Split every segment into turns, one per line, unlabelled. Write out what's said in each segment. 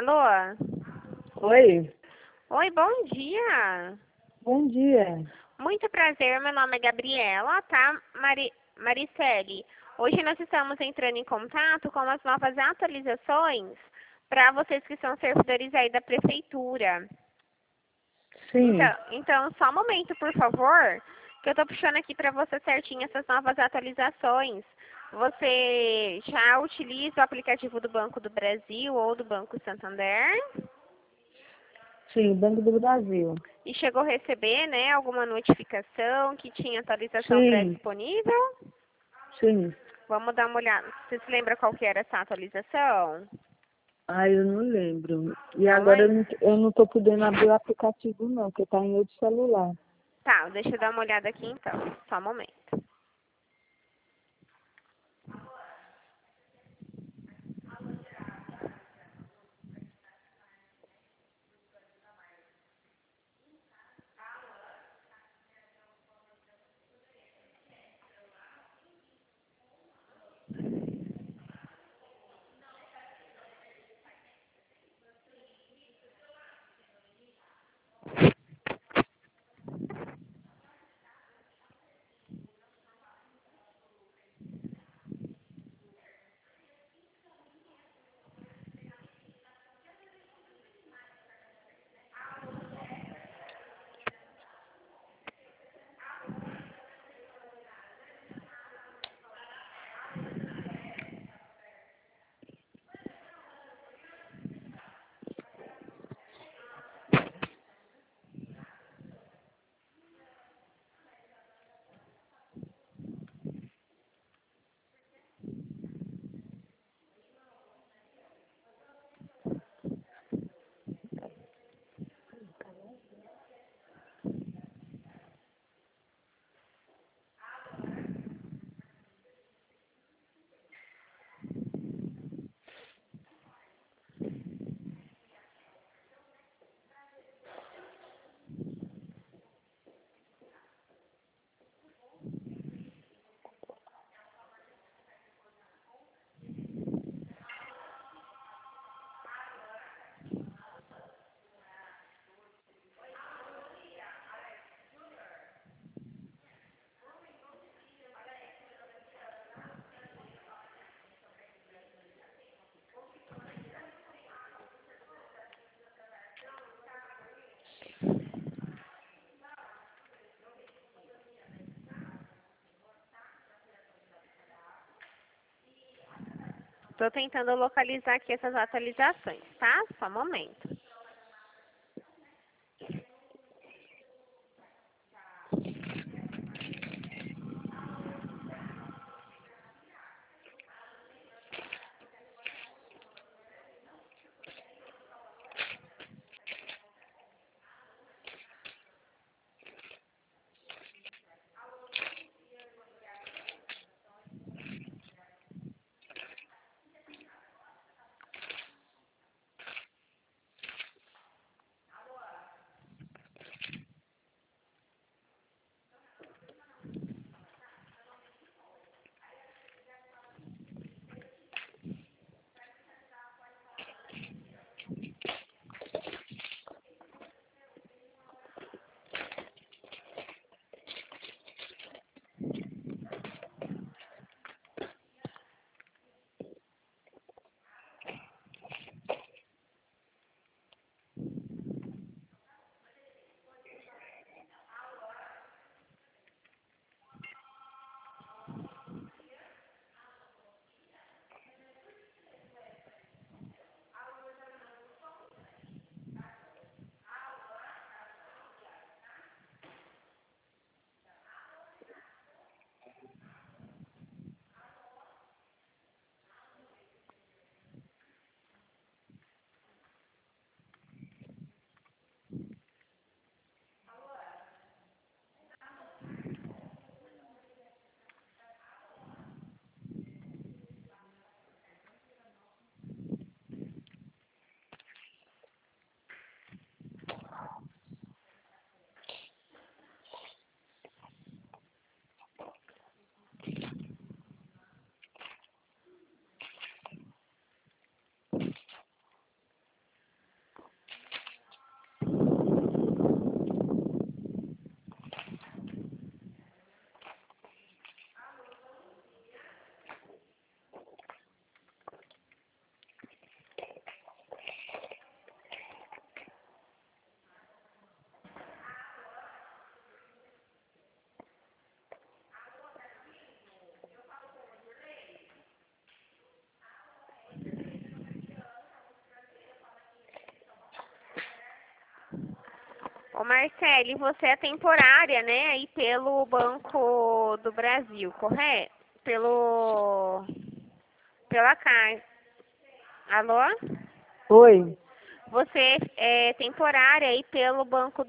Alô?
Oi,
Oi, bom dia.
bom dia.
Muito prazer, meu nome é Gabriela, tá? Maricele, hoje nós estamos entrando em contato com as novas atualizações para vocês que são servidores aí da prefeitura.
Sim,
Então, só um momento, por favor, que eu tô puxando aqui para você certinho essas novas atualizações. Você já utiliza o aplicativo do Banco do Brasil ou do Banco Santander?
sim, Banco do Brasil.
E chegou a receber, né, alguma notificação que tinha atualização
Sim,
pré-disponível?
sim.
Vamos dar uma olhada. Você se lembra qual que era essa atualização?
Eu não lembro. E
Não
agora
lembra?
eu não tô podendo abrir o aplicativo não, porque tá em outro celular.
Tá, deixa eu dar uma olhada aqui então. Só um momento. Tô tentando localizar aqui essas atualizações, tá? Só um momento. Ô Marcele, você é temporária, né? Aí pelo Banco do Brasil, correto? Pela Caixa. Alô?
Oi.
Você é temporária aí pelo Banco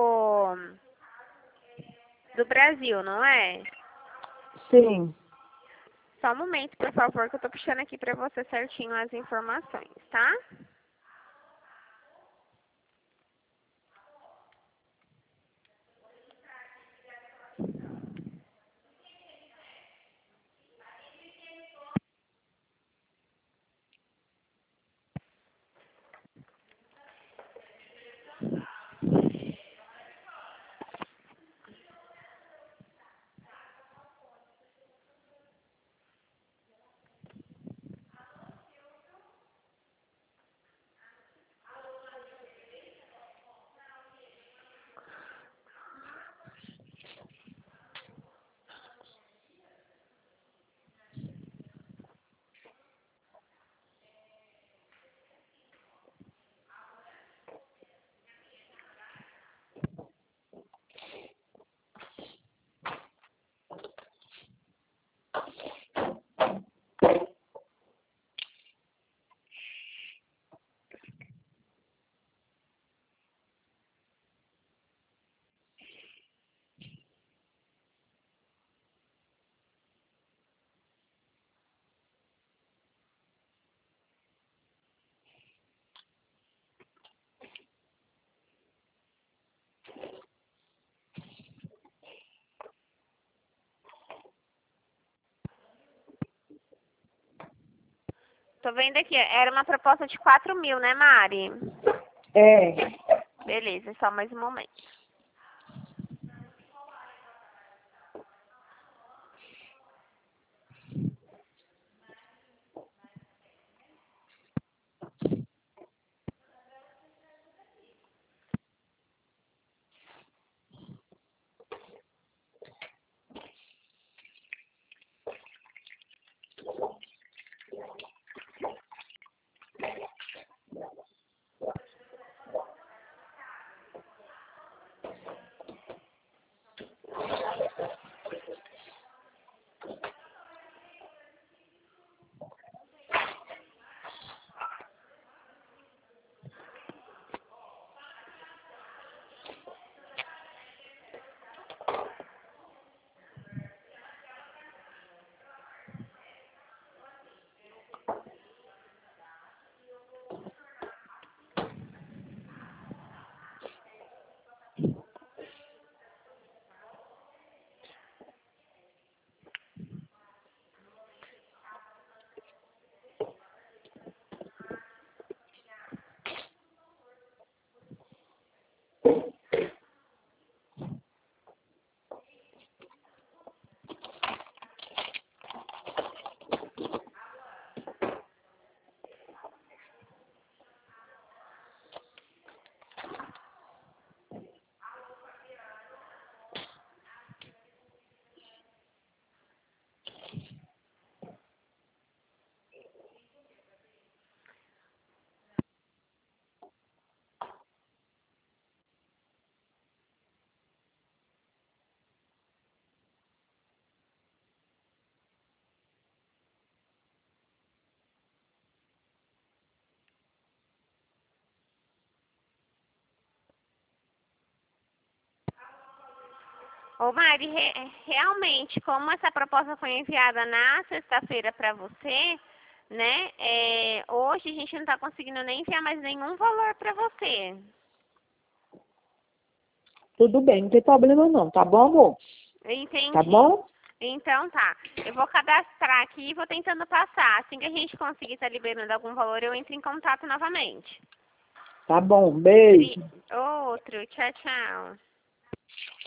do Brasil, não é?
Sim.
Só um momento, por favor, que eu tô puxando aqui pra você certinho as informações, tá? Tô vendo aqui, era uma proposta de 4.000, né, Mari?
É.
Beleza, só mais um momento. Ô Mari, realmente, como essa proposta foi enviada na sexta-feira para você, né? Hoje a gente não tá conseguindo nem enviar mais nenhum valor para você.
Tudo bem, não tem problema não, tá bom, amor?
Entendi.
Tá bom?
Então tá. Eu vou cadastrar aqui e vou tentando passar. Assim que a gente conseguir estar liberando algum valor, eu entro em contato novamente.
Tá bom, beijo.
Outro. Tchau, tchau.